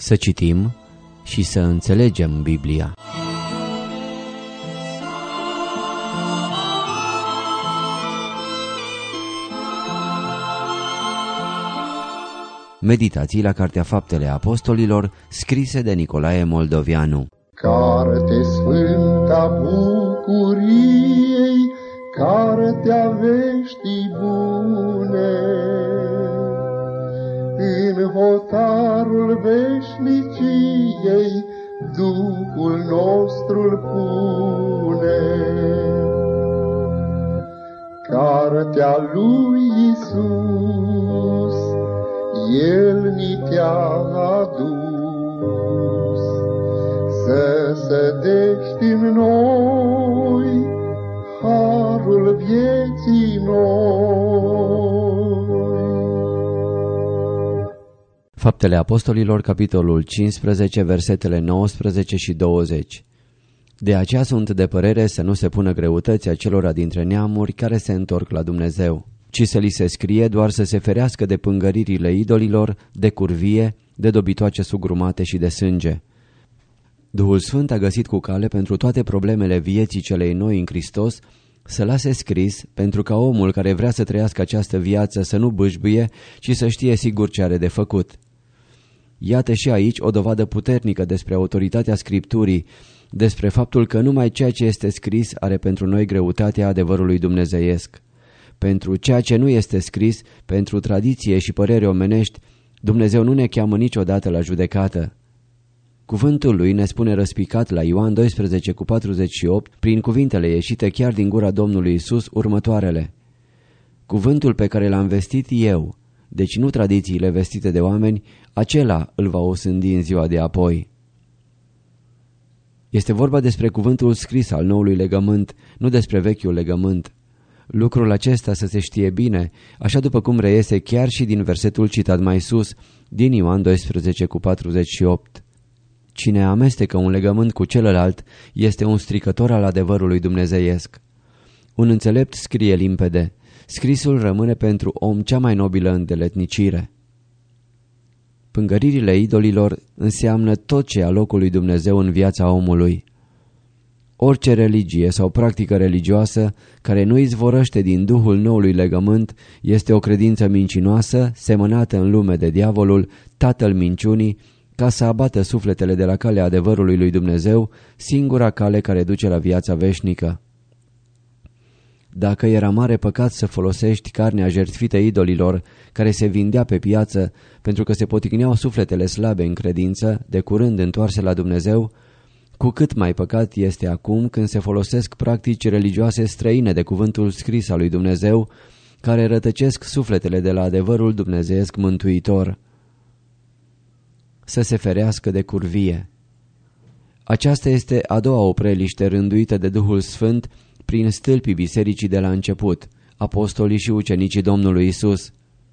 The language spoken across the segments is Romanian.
Să citim și să înțelegem Biblia. Meditații la Cartea Faptele Apostolilor, scrise de Nicolae Moldovianu. Carte sfânta bucuriei, cartea veștii bune, în hotarul veșniciei Duhul nostru-l pune. Cartea lui Iisus, El ni te-a adus, să sădești în noi harul vieții noi. Faptele Apostolilor, capitolul 15, versetele 19 și 20. De aceea sunt de părere să nu se pună greutăți acelora dintre neamuri care se întorc la Dumnezeu, ci să li se scrie doar să se ferească de pângăririle idolilor, de curvie, de dobitoace sugrumate și de sânge. Duhul Sfânt a găsit cu cale pentru toate problemele vieții celei noi în Hristos să lase scris, pentru ca omul care vrea să trăiască această viață să nu bâșbâie, ci să știe sigur ce are de făcut. Iată și aici o dovadă puternică despre autoritatea Scripturii, despre faptul că numai ceea ce este scris are pentru noi greutatea adevărului dumnezeiesc. Pentru ceea ce nu este scris, pentru tradiție și părere omenești, Dumnezeu nu ne cheamă niciodată la judecată. Cuvântul lui ne spune răspicat la Ioan 12:48, prin cuvintele ieșite chiar din gura Domnului Isus, următoarele: Cuvântul pe care l-am vestit eu, deci nu tradițiile vestite de oameni, acela îl va osândi în ziua de apoi. Este vorba despre cuvântul scris al noului legământ, nu despre vechiul legământ. Lucrul acesta să se știe bine, așa după cum reiese chiar și din versetul citat mai sus, din Ioan 12:48. Cine amestecă un legământ cu celălalt este un stricător al adevărului dumnezeiesc. Un înțelept scrie limpede: scrisul rămâne pentru om cea mai nobilă îndeletnicire. Pângăririle idolilor înseamnă tot ce a locului Dumnezeu în viața omului. Orice religie sau practică religioasă care nu izvorăște din Duhul noului legământ este o credință mincinoasă, semănată în lume de diavolul, tatăl minciunii, ca să abată sufletele de la calea adevărului lui Dumnezeu, singura cale care duce la viața veșnică. Dacă era mare păcat să folosești carnea jertfită idolilor, care se vindea pe piață pentru că se poticneau sufletele slabe în credință, de curând întoarse la Dumnezeu, cu cât mai păcat este acum când se folosesc practici religioase străine de cuvântul scris al lui Dumnezeu, care rătăcesc sufletele de la adevărul dumnezeiesc mântuitor. Să se ferească de curvie. Aceasta este a doua opreliște rânduită de Duhul Sfânt prin stâlpii bisericii de la început, apostolii și ucenicii Domnului Isus.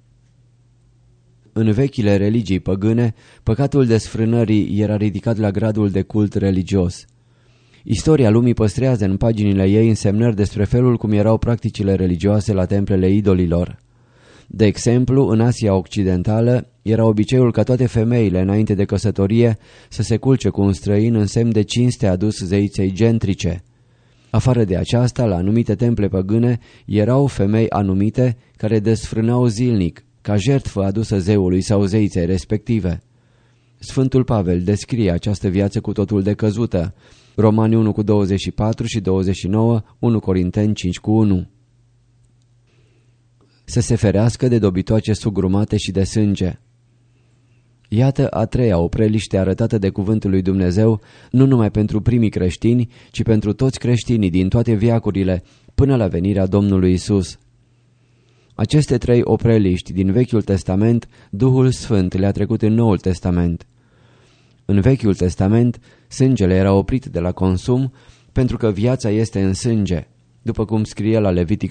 În vechile religii păgâne, păcatul desfrânării era ridicat la gradul de cult religios. Istoria lumii păstrează în paginile ei însemnări despre felul cum erau practicile religioase la templele idolilor. De exemplu, în Asia Occidentală era obiceiul ca toate femeile înainte de căsătorie să se culce cu un străin în semn de cinste adus zeiței gentrice. Afară de aceasta, la anumite temple păgâne erau femei anumite care desfrânau zilnic, ca jertfă adusă zeului sau zeiței respective. Sfântul Pavel descrie această viață cu totul decăzută, Romani 1:24 și 29, 1 Corinteni 5:1. Să se ferească de dobitoace sugrumate și de sânge. Iată a treia opreliște arătată de cuvântul lui Dumnezeu, nu numai pentru primii creștini, ci pentru toți creștinii din toate veacurile, până la venirea Domnului Isus. Aceste trei opreliști din Vechiul Testament, Duhul Sfânt le-a trecut în Noul Testament. În Vechiul Testament, sângele era oprit de la consum, pentru că viața este în sânge, după cum scrie la Levitic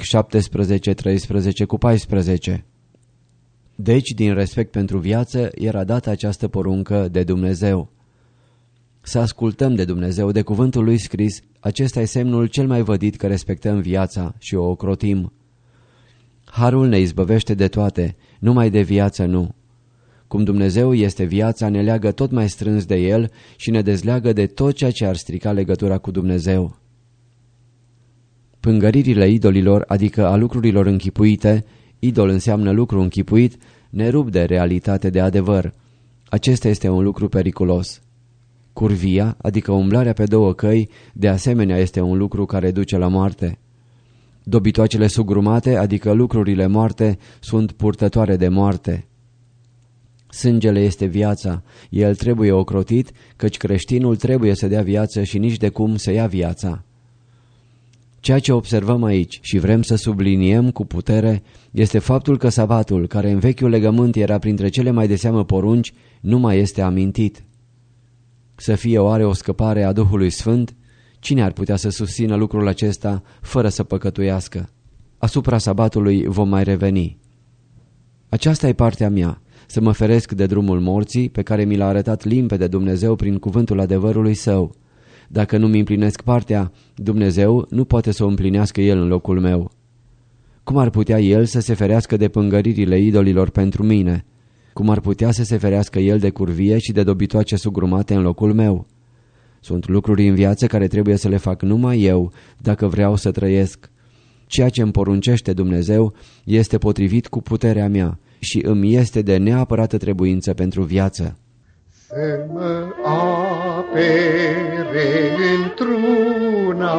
17:13-14. Deci, din respect pentru viață, era dată această poruncă de Dumnezeu. Să ascultăm de Dumnezeu, de cuvântul lui scris, acesta e semnul cel mai vădit că respectăm viața și o ocrotim. Harul ne izbăvește de toate, numai de viață nu. Cum Dumnezeu este viața, ne leagă tot mai strâns de El și ne dezleagă de tot ceea ce ar strica legătura cu Dumnezeu. Pângăririle idolilor, adică a lucrurilor închipuite, idol înseamnă lucru închipuit, ne rup de realitate, de adevăr. Acesta este un lucru periculos. Curvia, adică umblarea pe două căi, de asemenea este un lucru care duce la moarte. Dobitoacele sugrumate, adică lucrurile moarte, sunt purtătoare de moarte. Sângele este viața, el trebuie ocrotit, căci creștinul trebuie să dea viață și nici de cum să ia viața. Ceea ce observăm aici și vrem să subliniem cu putere este faptul că sabatul, care în vechiul legământ era printre cele mai de seamă porunci, nu mai este amintit. Să fie oare o scăpare a Duhului Sfânt? Cine ar putea să susțină lucrul acesta fără să păcătuiască? Asupra sabatului vom mai reveni. Aceasta e partea mea, să mă feresc de drumul morții pe care mi l-a arătat limpede Dumnezeu prin cuvântul adevărului Său. Dacă nu-mi împlinesc partea, Dumnezeu nu poate să o împlinească El în locul meu. Cum ar putea El să se ferească de pângăririle idolilor pentru mine? Cum ar putea să se ferească El de curvie și de dobitoace sugrumate în locul meu? Sunt lucruri în viață care trebuie să le fac numai eu, dacă vreau să trăiesc. Ceea ce îmi poruncește Dumnezeu este potrivit cu puterea mea și îmi este de neapărată trebuință pentru viață. Să mă apere într-una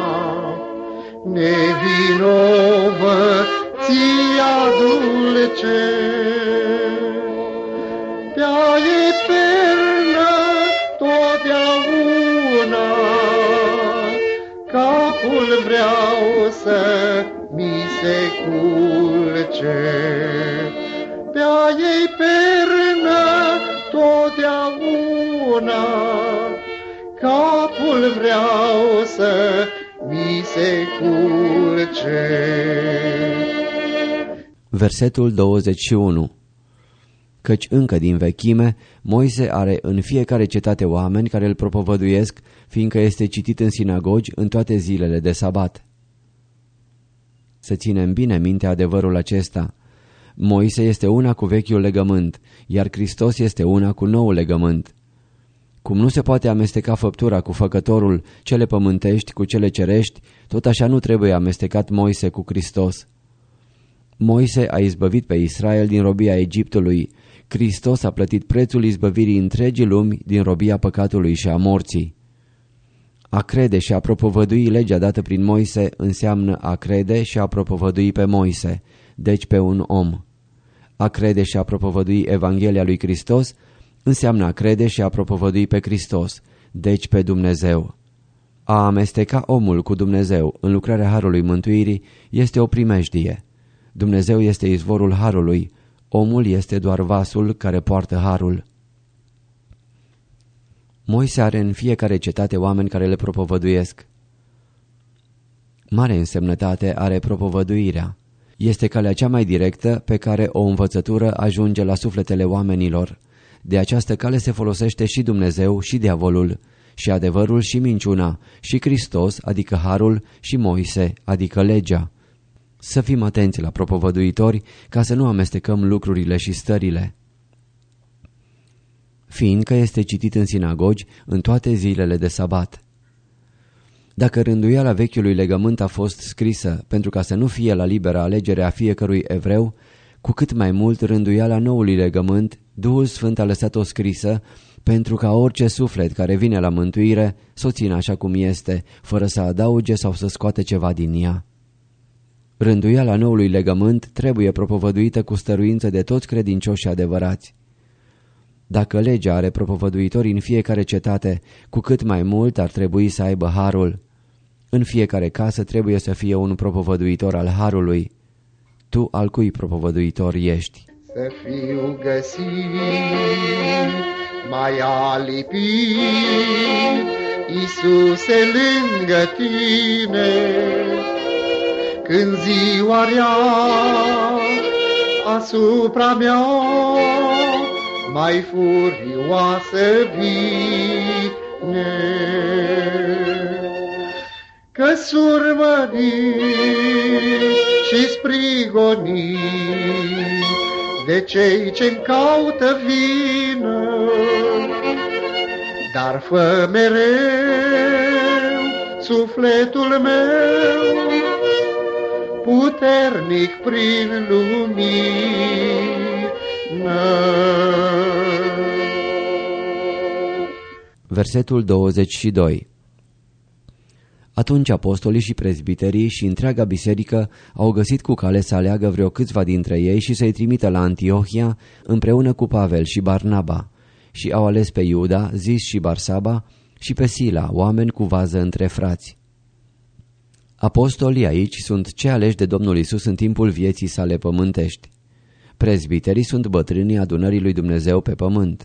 nevinovăția dulce, de-a eternă totdeauna, capul vreau să mi se culce, de-a eternă totdeauna, capul vreau să mi se culce. Versetul 21. Căci încă din vechime, Moise are în fiecare cetate oameni care îl propovăduiesc, fiindcă este citit în sinagogi în toate zilele de sabat. Să ținem bine minte adevărul acesta. Moise este una cu vechiul legământ, iar Hristos este una cu noul legământ. Cum nu se poate amesteca făptura cu făcătorul, cele pământești cu cele cerești, tot așa nu trebuie amestecat Moise cu Hristos. Moise a izbăvit pe Israel din robia Egiptului. Hristos a plătit prețul izbăvirii întregii lumi din robia păcatului și a morții. A crede și a propovădui legea dată prin Moise înseamnă a crede și a propovădui pe Moise, deci pe un om. A crede și a propovădui Evanghelia lui Hristos înseamnă a crede și a propovădui pe Hristos, deci pe Dumnezeu. A amesteca omul cu Dumnezeu în lucrarea harului mântuirii este o primejdie. Dumnezeu este izvorul harului, omul este doar vasul care poartă harul. Moise are în fiecare cetate oameni care le propovăduiesc. Mare însemnătate are propovăduirea. Este calea cea mai directă pe care o învățătură ajunge la sufletele oamenilor. De această cale se folosește și Dumnezeu și diavolul, și adevărul și minciuna, și Hristos, adică harul, și Moise, adică legea. Să fim atenți la propovăduitori ca să nu amestecăm lucrurile și stările. Fiindcă este citit în sinagogi în toate zilele de sabat. Dacă rânduiala vechiului legământ a fost scrisă pentru ca să nu fie la liberă alegere a fiecărui evreu, cu cât mai mult rânduiala noului legământ, Duhul Sfânt a lăsat-o scrisă pentru ca orice suflet care vine la mântuire să o țină așa cum este, fără să adauge sau să scoate ceva din ea. Rânduiala noului legământ trebuie propovăduită cu stăruință de toți credincioși adevărați. Dacă legea are propovăduitori în fiecare cetate, cu cât mai mult ar trebui să aibă harul. În fiecare casă trebuie să fie un propovăduitor al harului. Tu al cui propovăduitor ești? Să fiu găsit, mai alipit, Iisuse, lângă tine, când ziua rea asupra mea mai furioasă vine. Că surmărit și sprigonit de cei ce-mi caută vină, dar fă mereu sufletul meu puternic prin lumină. Versetul 22. Atunci apostolii și prezbiterii și întreaga biserică au găsit cu cale să aleagă vreo câțiva dintre ei și să-i trimită la Antiohia împreună cu Pavel și Barnaba, și au ales pe Iuda, zis și Barsaba, și pe Sila, oameni cu vază între frați. Apostolii aici sunt cei aleși de Domnul Iisus în timpul vieții sale pământești. Prezbiterii sunt bătrânii adunării lui Dumnezeu pe pământ.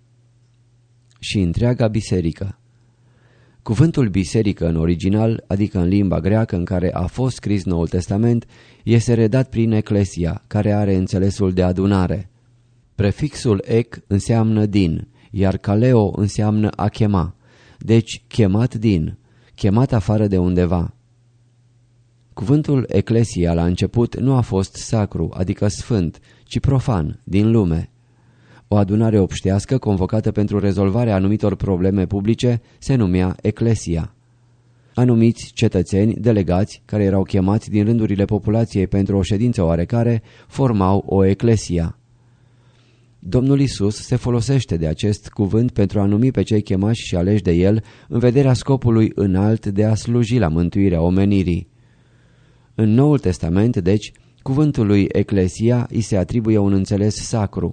Și întreaga biserică. Cuvântul biserică în original, adică în limba greacă în care a fost scris Noul Testament, este redat prin eclesia, care are înțelesul de adunare. Prefixul ec înseamnă din, iar kaleo înseamnă a chema, deci chemat din, chemat afară de undeva. Cuvântul eclesia la început nu a fost sacru, adică sfânt, ci profan, din lume. O adunare obștească convocată pentru rezolvarea anumitor probleme publice se numea eclesia. Anumiți cetățeni, delegați, care erau chemați din rândurile populației pentru o ședință oarecare, formau o eclesia. Domnul Iisus se folosește de acest cuvânt pentru a numi pe cei chemați și aleși de El în vederea scopului înalt de a sluji la mântuirea omenirii. În Noul Testament, deci, cuvântului eclesia îi se atribuie un înțeles sacru.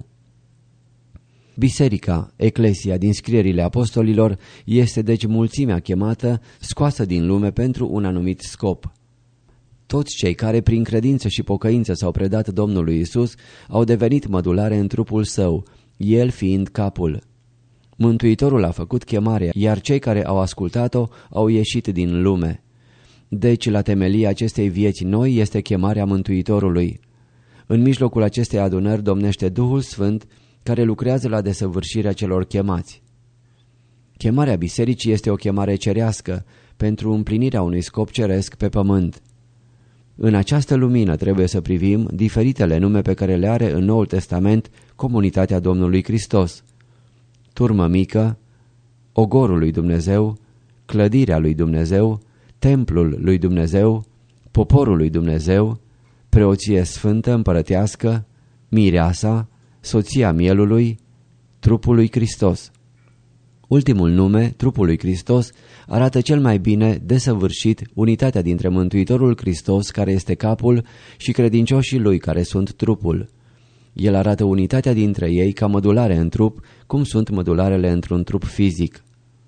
Biserica, eclesia din scrierile apostolilor, este deci mulțimea chemată, scoasă din lume pentru un anumit scop. Toți cei care prin credință și pocăință s-au predat Domnului Iisus au devenit mădulare în trupul său, El fiind capul. Mântuitorul a făcut chemarea, iar cei care au ascultat-o au ieșit din lume. Deci la temelia acestei vieți noi este chemarea Mântuitorului. În mijlocul acestei adunări domnește Duhul Sfânt, care lucrează la desăvârșirea celor chemați. Chemarea bisericii este o chemare cerească pentru împlinirea unui scop ceresc pe pământ. În această lumină trebuie să privim diferitele nume pe care le are în Noul Testament comunitatea Domnului Hristos: turmă mică, ogorul lui Dumnezeu, clădirea lui Dumnezeu, templul lui Dumnezeu, poporul lui Dumnezeu, preoție sfântă împărătească, mireasa, soția mielului, trupul lui Hristos. Ultimul nume, trupul lui Hristos, arată cel mai bine desăvârșit unitatea dintre Mântuitorul Hristos, care este capul, și credincioșii lui, care sunt trupul. El arată unitatea dintre ei ca mădulare în trup, cum sunt mădularele într-un trup fizic.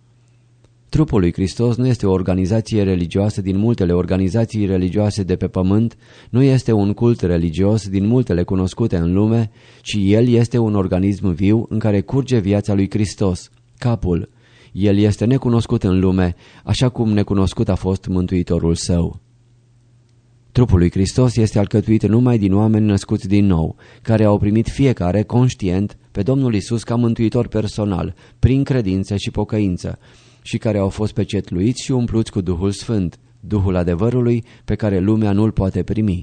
Trupul lui Hristos nu este o organizație religioasă din multele organizații religioase de pe pământ, nu este un cult religios din multele cunoscute în lume, ci el este un organism viu în care curge viața lui Hristos, capul. El este necunoscut în lume, așa cum necunoscut a fost Mântuitorul său. Trupul lui Hristos este alcătuit numai din oameni născuți din nou, care au primit fiecare conștient pe Domnul Iisus ca mântuitor personal, prin credință și pocăință, și care au fost pecetluiți și umpluți cu Duhul Sfânt, Duhul adevărului pe care lumea nu-l poate primi.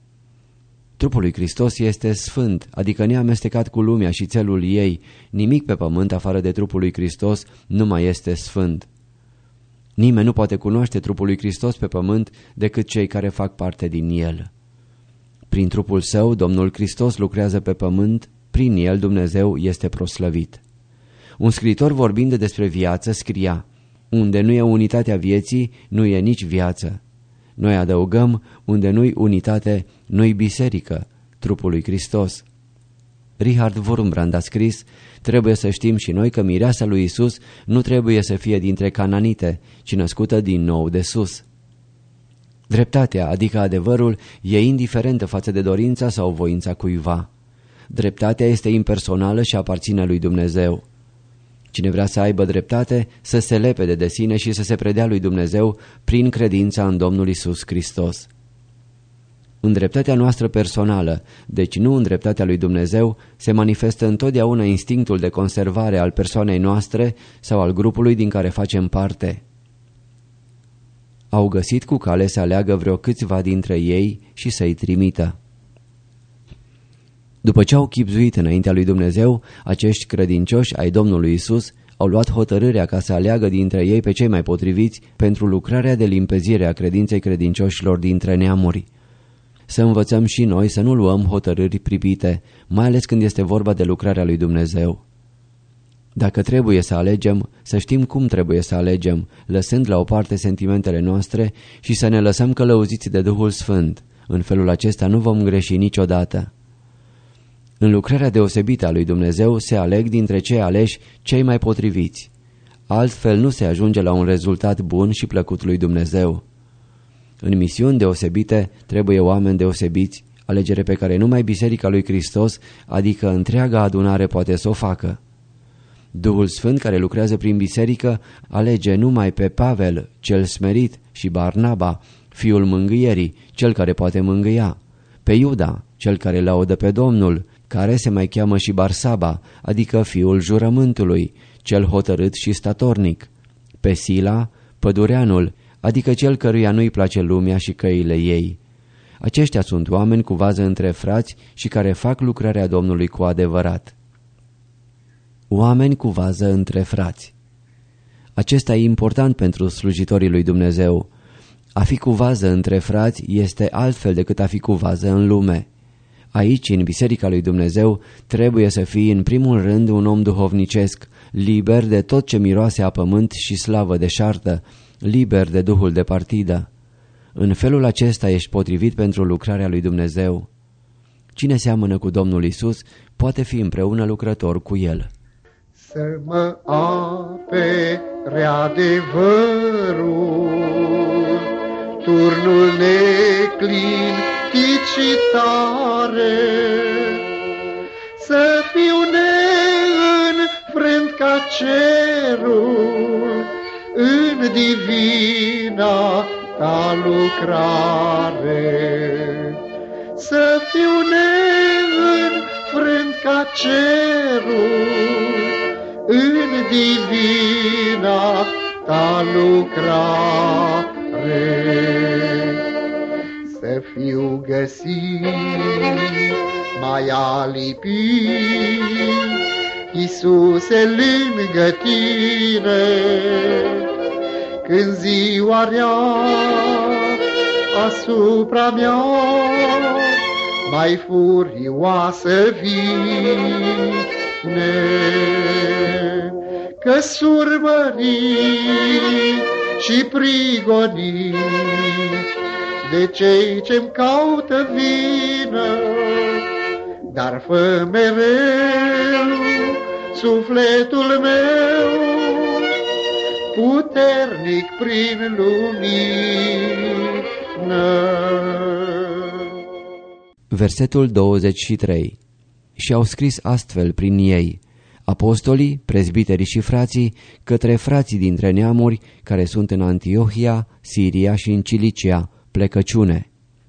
Trupul lui Hristos este sfânt, adică neamestecat cu lumea și țelul ei. Nimic pe pământ afară de trupul lui Hristos nu mai este sfânt. Nimeni nu poate cunoaște trupul lui Hristos pe pământ decât cei care fac parte din el. Prin trupul său, Domnul Hristos lucrează pe pământ, prin el Dumnezeu este proslăvit. Un scriitor vorbind despre viață scria: unde nu e unitatea vieții, nu e nici viață. Noi adăugăm: unde nu-i unitate, nu-i biserică, trupul lui Hristos. Richard Wurmbrand a scris: trebuie să știm și noi că mireasa lui Isus nu trebuie să fie dintre cananite, ci născută din nou de sus. Dreptatea, adică adevărul, e indiferentă față de dorința sau voința cuiva. Dreptatea este impersonală și aparține lui Dumnezeu. Cine vrea să aibă dreptate, să se lepede de sine și să se predea lui Dumnezeu prin credința în Domnul Iisus Hristos. În dreptatea noastră personală, deci nu în dreptatea lui Dumnezeu, se manifestă întotdeauna instinctul de conservare al persoanei noastre sau al grupului din care facem parte. Au găsit cu cale să aleagă vreo câțiva dintre ei și să-i trimită. După ce au chibzuit înaintea lui Dumnezeu, acești credincioși ai Domnului Isus au luat hotărârea ca să aleagă dintre ei pe cei mai potriviți pentru lucrarea de limpezire a credinței credincioșilor dintre neamuri. Să învățăm și noi să nu luăm hotărâri pripite, mai ales când este vorba de lucrarea lui Dumnezeu. Dacă trebuie să alegem, să știm cum trebuie să alegem, lăsând la o parte sentimentele noastre și să ne lăsăm călăuziți de Duhul Sfânt. În felul acesta nu vom greși niciodată. În lucrarea deosebită a lui Dumnezeu se aleg dintre cei aleși cei mai potriviți. Altfel nu se ajunge la un rezultat bun și plăcut lui Dumnezeu. În misiuni deosebite trebuie oameni deosebiți, alegere pe care numai Biserica lui Hristos, adică întreaga adunare, poate să o facă. Duhul Sfânt care lucrează prin biserică alege numai pe Pavel, cel smerit, și Barnaba, fiul mângâierii, cel care poate mângâia, pe Iuda, cel care laudă pe Domnul, care se mai cheamă și Barsaba, adică fiul jurământului, cel hotărât și statornic, pe Sila, pădureanul, adică cel căruia nu-i place lumea și căile ei. Aceștia sunt oameni cu vază între frați și care fac lucrarea Domnului cu adevărat. Oameni cu vază între frați. Acesta e important pentru slujitorii lui Dumnezeu. A fi cu vază între frați este altfel decât a fi cu vază în lume. Aici, în Biserica lui Dumnezeu, trebuie să fii în primul rând un om duhovnicesc, liber de tot ce miroase a pământ și slavă deșartă, liber de duhul de partidă. În felul acesta ești potrivit pentru lucrarea lui Dumnezeu. Cine seamănă cu Domnul Isus poate fi împreună lucrător cu El. Să mă apere adevărul, turnul neclintit și tare, să fiu neînfrânt ca cerul în divina ta lucrare. Să fiu neînfrânt ca cerul în divina ta lucrare. Să fiu găsit mai alipit, Iisuse, lângă tine, când ziua rea asupra mea mai furioasă vine, că surmărit și prigonit de cei ce-mi caută vină, dar fă mereu sufletul meu puternic prin lumină. Versetul 23. Și au scris astfel prin ei: apostolii, prezbiterii și frații, către frații dintre neamuri care sunt în Antiohia, Siria și în Cilicia, plecăciune.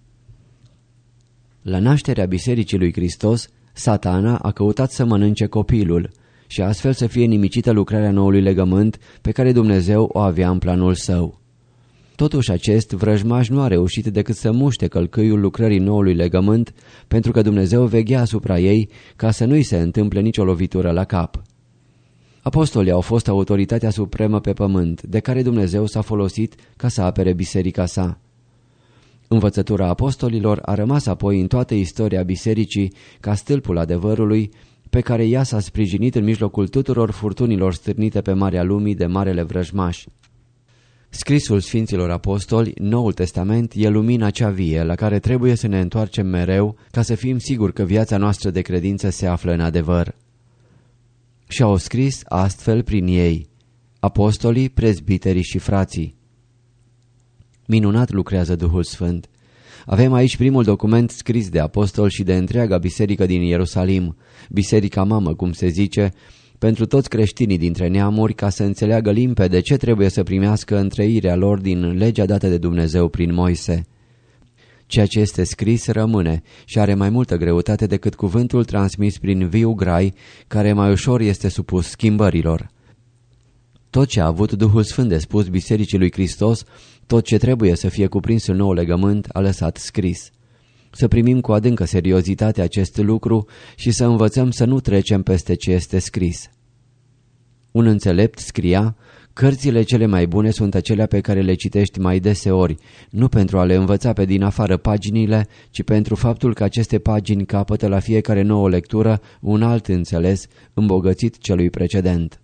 La nașterea Bisericii lui Hristos, Satana a căutat să mănânce copilul și astfel să fie nimicită lucrarea noului legământ pe care Dumnezeu o avea în planul său. Totuși acest vrăjmaș nu a reușit decât să muște călcâiul lucrării noului legământ, pentru că Dumnezeu veghea asupra ei ca să nu-i se întâmple nicio lovitură la cap. Apostolii au fost autoritatea supremă pe pământ, de care Dumnezeu s-a folosit ca să apere biserica sa. Învățătura apostolilor a rămas apoi în toată istoria bisericii ca stâlpul adevărului, pe care ea s-a sprijinit în mijlocul tuturor furtunilor stârnite pe marea lumii de marele vrăjmaș. Scrisul Sfinților Apostoli, Noul Testament, e lumina cea vie la care trebuie să ne întoarcem mereu ca să fim siguri că viața noastră de credință se află în adevăr. Și au scris astfel prin ei: apostolii, prezbiterii și frații. Minunat lucrează Duhul Sfânt. Avem aici primul document scris de apostol și de întreaga biserică din Ierusalim, biserica mamă, cum se zice, pentru toți creștinii dintre neamuri, ca să înțeleagă limpede ce trebuie să primească întrăirea lor din legea dată de Dumnezeu prin Moise. Ceea ce este scris rămâne și are mai multă greutate decât cuvântul transmis prin viu grai, care mai ușor este supus schimbărilor. Tot ce a avut Duhul Sfânt de spus Bisericii lui Hristos, tot ce trebuie să fie cuprins în nou legământ, a lăsat scris. Să primim cu adâncă seriozitate acest lucru și să învățăm să nu trecem peste ce este scris. Un înțelept scria: cărțile cele mai bune sunt acelea pe care le citești mai deseori, nu pentru a le învăța pe din afară paginile, ci pentru faptul că aceste pagini capătă la fiecare nouă lectură un alt înțeles, îmbogățit celui precedent.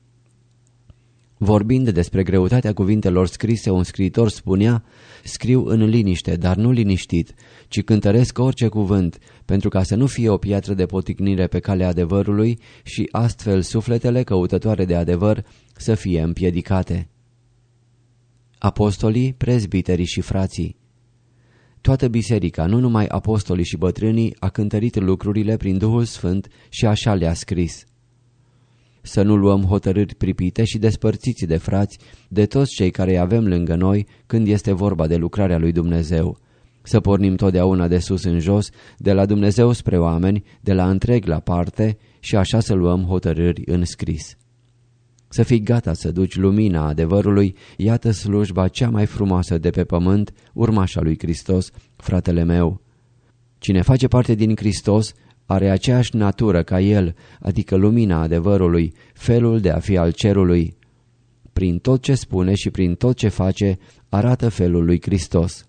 Vorbind despre greutatea cuvintelor scrise, un scriitor spunea: scriu în liniște, dar nu liniștit, ci cântăresc orice cuvânt, pentru ca să nu fie o piatră de poticnire pe calea adevărului și astfel sufletele căutătoare de adevăr să fie împiedicate. Apostolii, prezbiterii și frații. Toată biserica, nu numai apostolii și bătrânii, a cântărit lucrurile prin Duhul Sfânt și așa le-a scris. Să nu luăm hotărâri pripite și despărțiți de frați, de toți cei care îi avem lângă noi când este vorba de lucrarea lui Dumnezeu. Să pornim totdeauna de sus în jos, de la Dumnezeu spre oameni, de la întreg la parte și așa să luăm hotărâri în scris. Să fii gata să duci lumina adevărului, iată slujba cea mai frumoasă de pe pământ, urmașa lui Hristos, fratele meu. Cine face parte din Hristos are aceeași natură ca El, adică lumina adevărului, felul de a fi al cerului. Prin tot ce spune și prin tot ce face, arată felul lui Hristos.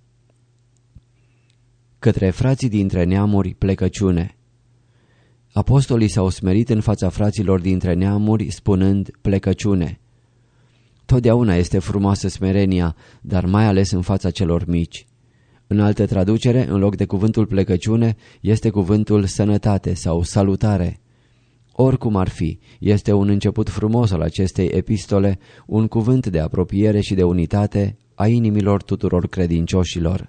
Către frații dintre neamuri, plecăciune. Apostolii s-au smerit în fața fraților dintre neamuri, spunând plecăciune. Totdeauna este frumoasă smerenia, dar mai ales în fața celor mici. În altă traducere, în loc de cuvântul plecăciune, este cuvântul sănătate sau salutare. Oricum ar fi, este un început frumos al acestei epistole, un cuvânt de apropiere și de unitate a inimilor tuturor credincioșilor.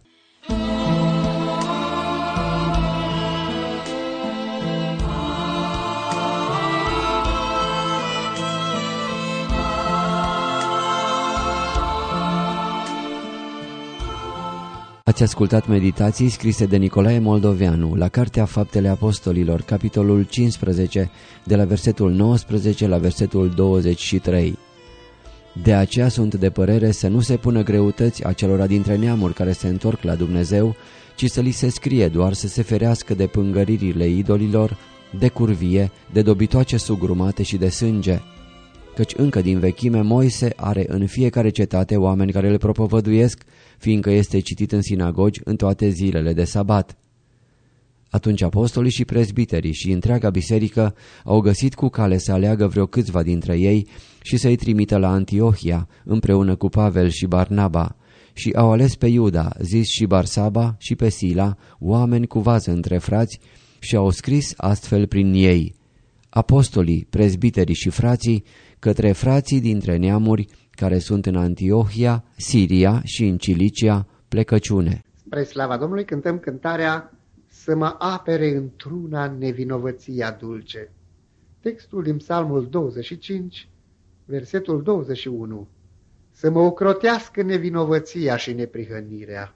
Ați ascultat meditații scrise de Nicolae Moldoveanu la Cartea Faptele Apostolilor, capitolul 15, de la versetul 19 la versetul 23. De aceea sunt de părere să nu se pună greutăți acelora dintre neamuri care se întorc la Dumnezeu, ci să li se scrie doar să se ferească de pângăririle idolilor, de curvie, de dobitoace sugrumate și de sânge. Căci încă din vechime Moise are în fiecare cetate oameni care îl propovăduiesc, fiindcă este citit în sinagogi în toate zilele de sabat. Atunci apostolii și prezbiterii și întreaga biserică au găsit cu cale să aleagă vreo câțiva dintre ei și să-i trimită la Antiohia împreună cu Pavel și Barnaba și au ales pe Iuda, zis și Barsaba, și pe Sila, oameni cu vază între frați, și au scris astfel prin ei: apostolii, prezbiterii și frații, către frații dintre neamuri care sunt în Antiohia, Siria și în Cilicia, plecăciune. Spre slava Domnului cântăm cântarea Să mă apere într-una nevinovăția dulce. Textul din Psalmul 25, versetul 21. Să mă ocrotească nevinovăția și neprihănirea.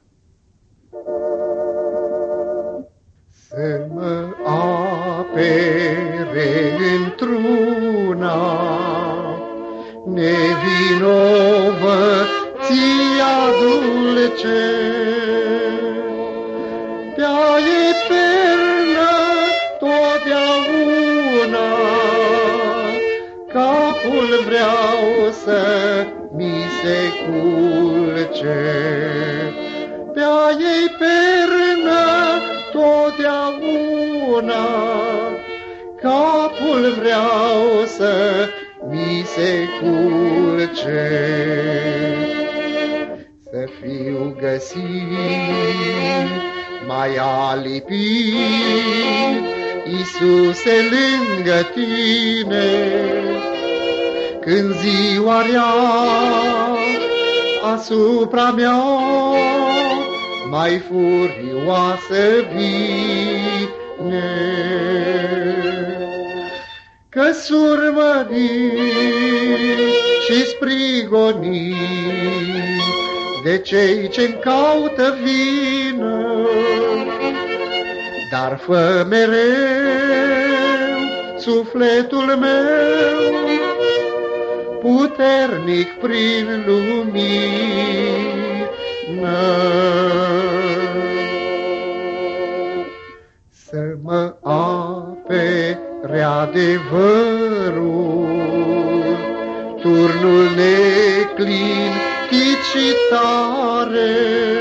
Să mă apere într-una nevinovăția dulce, de-a eternă totdeauna, capul vreau să mi se culce. De-a eternă totdeauna, capul vreau să mi se culce. Să fiu găsit mai alipit, Iisuse, lângă tine, când ziua rea asupra mea mai furioasă vine. Că surmărit și sprigonit de cei ce-mi caută vină, dar fă mereu sufletul meu puternic prin lumină. adevărul, turnul neclintit și tare,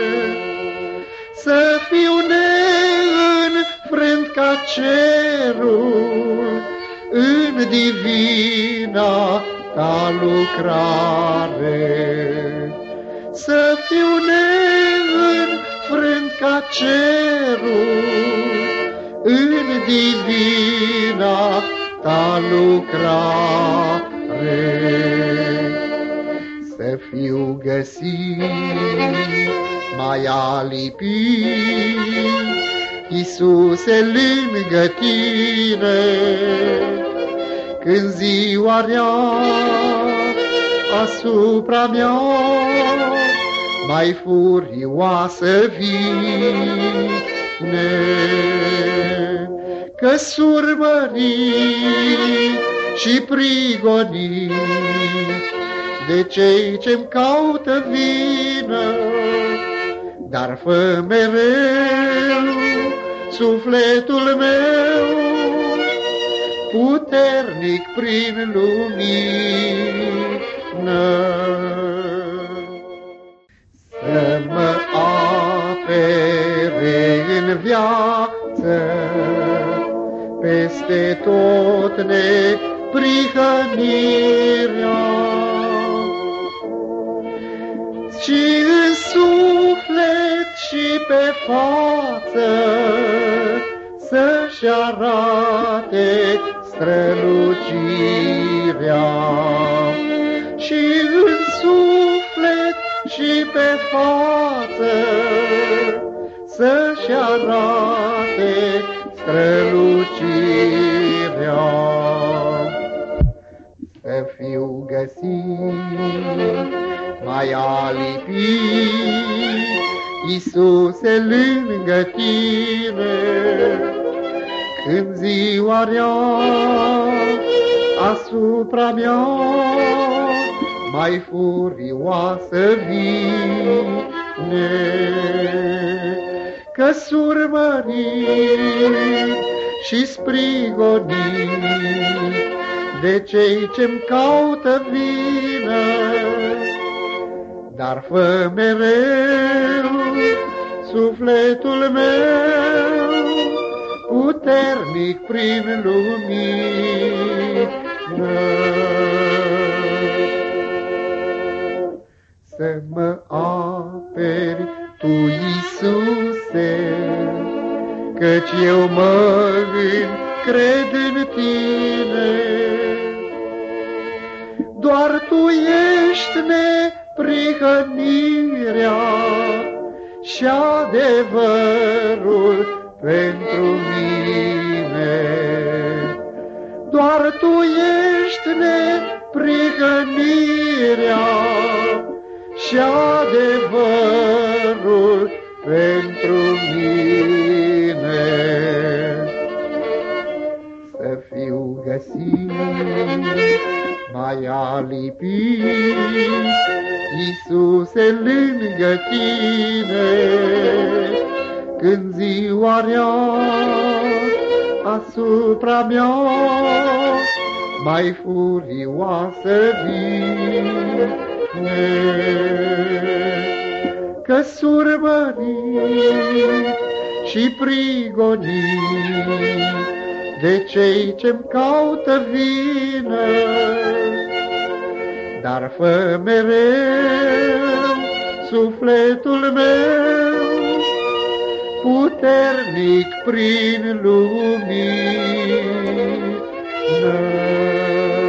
să fiu neînfrânt ca cerul în divina ta lucrare. Să fiu neînfrânt ca cerul în divina ta lucrare. Să fiu găsit mai alipit, Iisuse, lângă tine, când ziua rea asupra mea mai furioasă vine, că surmărit și prigonit de cei ce-mi caută vină, dar fă mereu sufletul meu puternic prin lumină. Să mă apere în viață peste tot neprihănirea, și în suflet și pe față să-și arate strălucirea. Și în suflet și pe față să-și arate strălucirea. Să fiu găsit mai alipit, Iisuse, lângă tine, când ziua rea asupra mea mai furioasă vine, că surmărit și sprigonit de cei ce-mi caută vină, dar fă mereu sufletul meu puternic prin lumină. Să mă aperi tu, Iisuse, căci eu mă încred în tine. Doar tu ești neprihănirea și adevărul pentru mine. Doar tu ești neprihănirea și adevărul pentru mine. Să fiu găsit mai alipit, Iisuse, lângă tine, când ziua rea asupra mea mai furioasă vine, că surmărit și prigonit de cei ce-mi caută vină, dar fă mereu sufletul meu puternic prin lumină.